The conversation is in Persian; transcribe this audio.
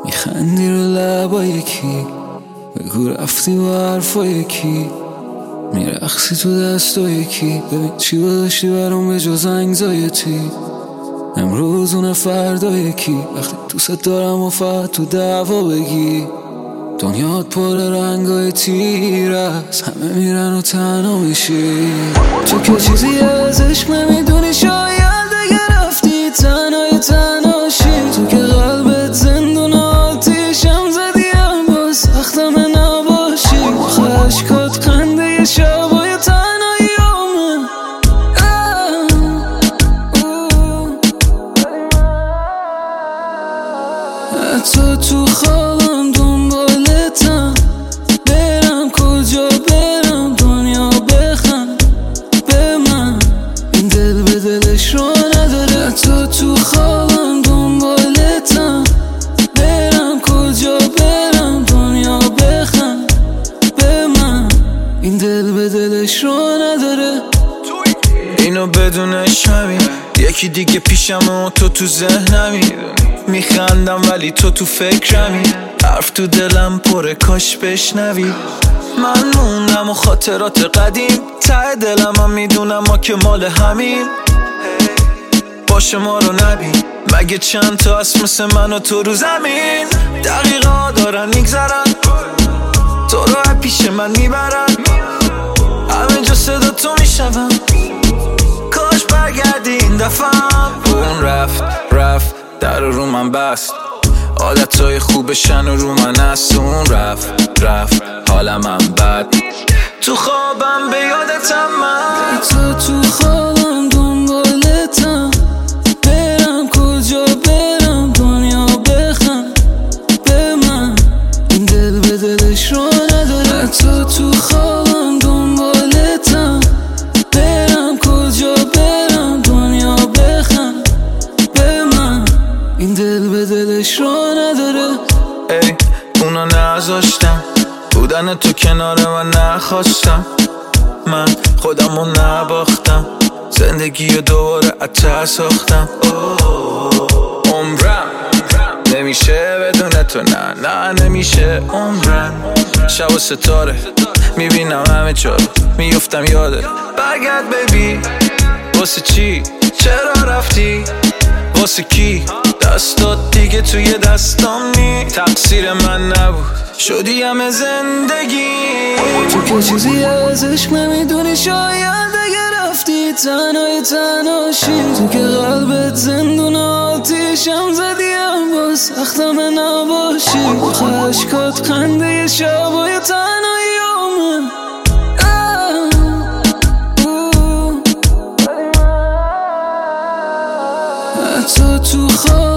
میخندی رو لبای کی، بگو رفتی با حرفای کی، میرقصی تو دستای کی، ببین چی داشتی برام به جز انگزایتی. امروز اون فردای کی، وقتی دوست دارم و فقط تو دعوا بگی. دنیات پر رنگای تیر است، همه میرن و تنها میشی. تو که چیزی از عشق نمیدونی، شاید دیگه رفتی تنهای تنهاشی. تو که قلبت زندون آتیشم زدیم، با سختم نباشی. خشکات خنده شبای تنهاییامه. حتی تو خوابم دنبالتم، برم کجا برم دنیا بخند به من، این دل به دلش رو نداره. حتی تو خوابم دنبالتم، برم کجا برم دنیا بخند به من، این دل به دلش رو نداره. اینو بدونش همین، یکی دیگه پیشم و تو ذهنمی. میخندم ولی تو فکرمی، حرف تو دلم پره کاش بشنوی. من موندم و خاطرات قدیم، ته دلم هم میدونم ما که مال همین. باشه ما رو نبین، مگه چند تا هست مثل من و تو رو زمین. دقیقا دارن میگذرن، تو رو پیش من میبرن، همه جا صدا تو میشنوم. کاش برگردی این دفعه. اون رفت در رو من بست، عادتهای خوبشن و رو من است. اون رفت حالم هم بد، تو خوابم به یادتم من. تو خوابم دنبالتم، برم کجا برم دنیا بخند به من، این دل به دلش رو نداره. تو خوابم دنبالتم، برم کجا برم دنیا بخند به من، این دل به دلش رو نداره. ای اونا نذاشتم، بودن تو کنار من نخواستم. من خودمو نباختم، زندگی رو دوباره اتر ساختم. عمرم نمیشه بدون تو، نه نمیشه عمرم. شب و ستاره میبینم همه جا رو، میفتم یاده. برگرد بیبی، واسه چی چرا رفتی، واسه کی دستات دیگه توی دستام نی. تقصیر من نبود، شدی همه زندگی. تو که چیزی از عشق نمیدونی، شاید دیگه رفتی تنهای تنهاشی. تو که قلبت زندون آتیشم زدیم، با سختم نباشی. خشکات خنده شبای تنهاییامه. حتی تو خواب